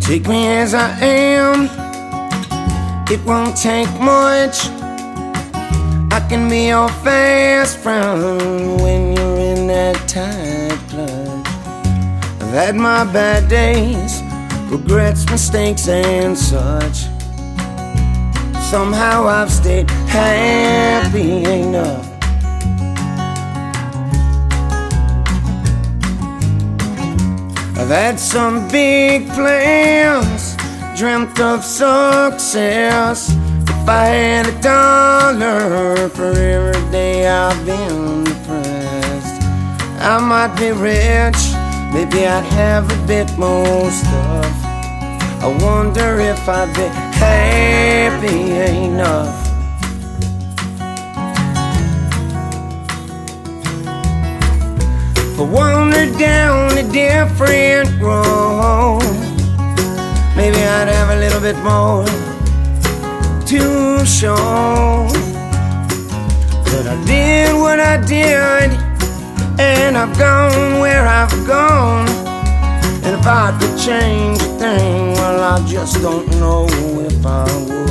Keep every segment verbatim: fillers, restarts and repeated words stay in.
Take me as I am, it won't take much. I can be your fast friend when you're in that tight clutch. I've had my bad days, regrets, mistakes and such. Somehow I've stayed happy enough. I've had some big plans, dreamt of success. If I had a dollar for every day I've been depressed, I might be rich, maybe I'd have a bit more stuff. I wonder if I'd be happy enough. If I wandered down a different road, maybe I'd have a little bit more to show. But I did what I did, and I've gone where I've gone. And if I could change a thing, well, I just don't know if I would.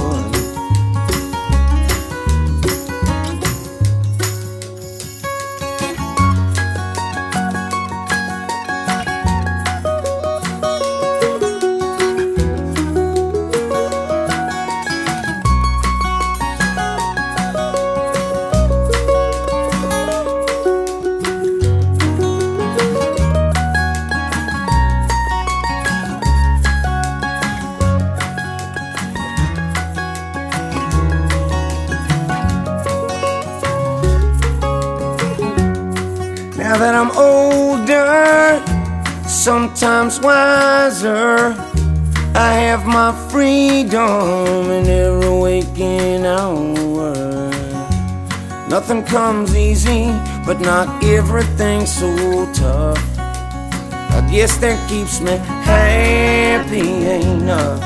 Now that I'm older, sometimes wiser, I have my freedom in every waking hour. Nothing comes easy, but not everything's so tough. I guess that keeps me happy enough.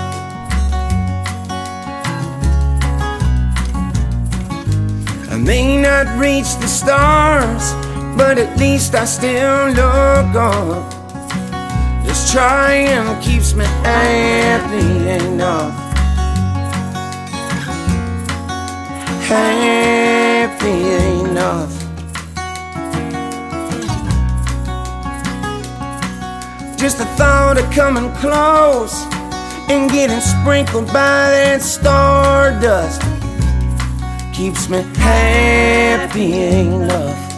I may not reach the stars, but at least I still look up. Just trying keeps me happy enough. Happy enough. Just the thought of coming close and getting sprinkled by that stardust keeps me happy enough.